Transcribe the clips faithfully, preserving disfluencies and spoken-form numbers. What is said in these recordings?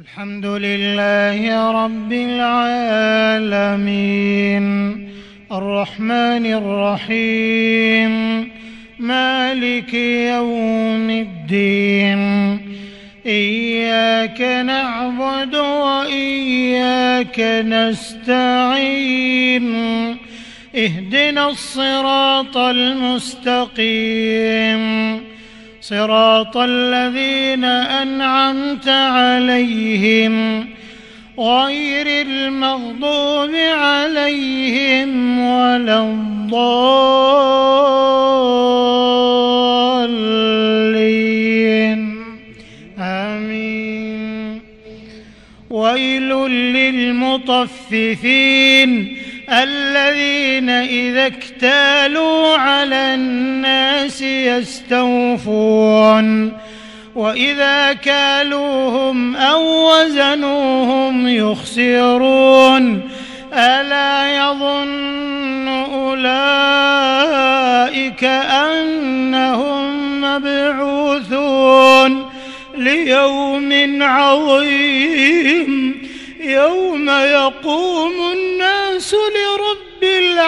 الحمد لله رب العالمين الرحمن الرحيم مالك يوم الدين إياك نعبد وإياك نستعين اهدنا الصراط المستقيم صراط الذين أنعمت عليهم غير المغضوب عليهم ولا الضالين آمين. ويل للمطففين الذين إذا اكتالوا على الناس يستوفون وإذا كالوهم أو وزنوهم يخسرون ألا يظن أولئك أنهم مبعوثون ليوم عظيم يوم يقوم الناس لرب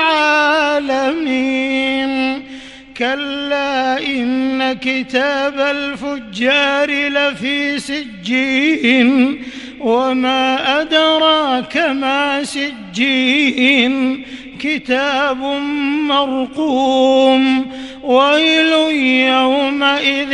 العالمين. كلا إن كتاب الفجار لفي سجين وما أدراك ما سجين كتاب مرقوم. ويل يومئذ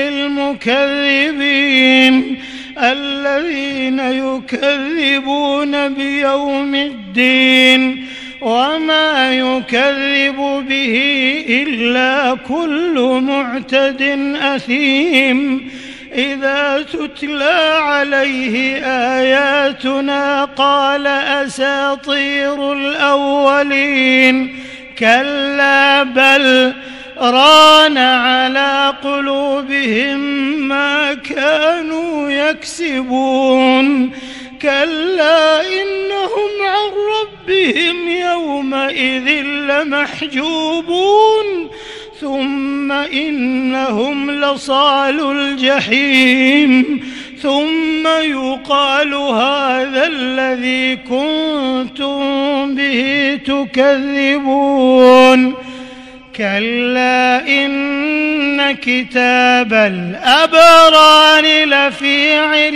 للمكذبين الذين يكذبون بيوم الدين وما يكذب به إلا كل معتد أثيم إذا تتلى عليه آياتنا قال أساطير الأولين كلا بل ران على قلوبهم ما كانوا يكسبون. كلا إنهم عن ربهم يومئذ لمحجوبون ثم إنهم لصالو الجحيم ثم يقال هذا الذي كنتم به تكذبون. كلا إن كتاب الأبرار لفي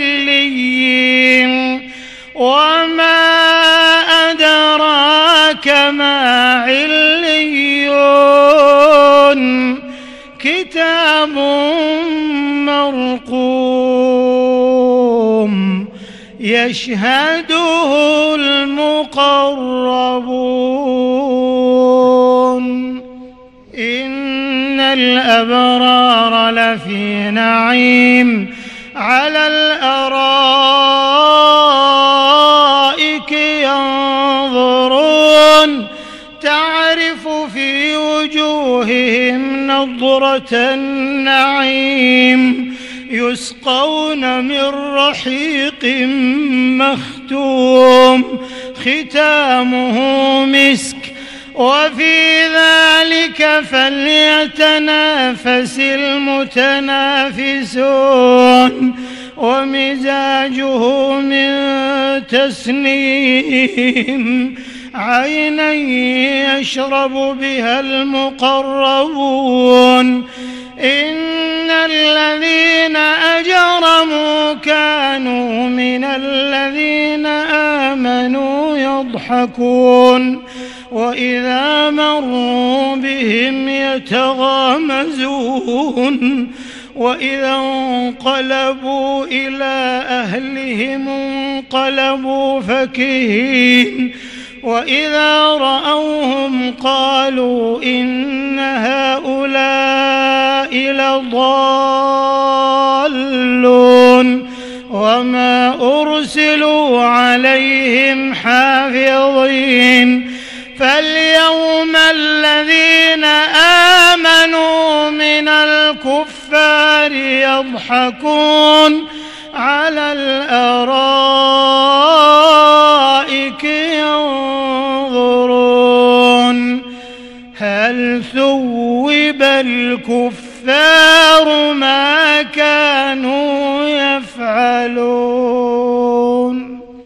عليين وما أدراك ما عليون كتاب مرقوم يشهده المقربون. إن الأبرار لفي نعيم على الأرائك ينظرون تعرف في وجوههم نضرة النعيم يسقون من رحيق مختوم ختامه مسك وفي ذلك فليتنافس المتنافسون. ومزاجه من تسنيم عينا يشرب بها المقربون. إن الذين أجرموا كانوا من الذين آمنوا يضحكون وإذا مروا بهم يتغامزون وإذا انقلبوا إلى أهلهم انقلبوا فكهين وإذا رأوهم قالوا إن هؤلاء لضالون وما أرسلوا عليهم حافظين. فاليوم الذين آمنوا من الكفار يضحكون على الأرائك ينظرون هل ثوب الكفار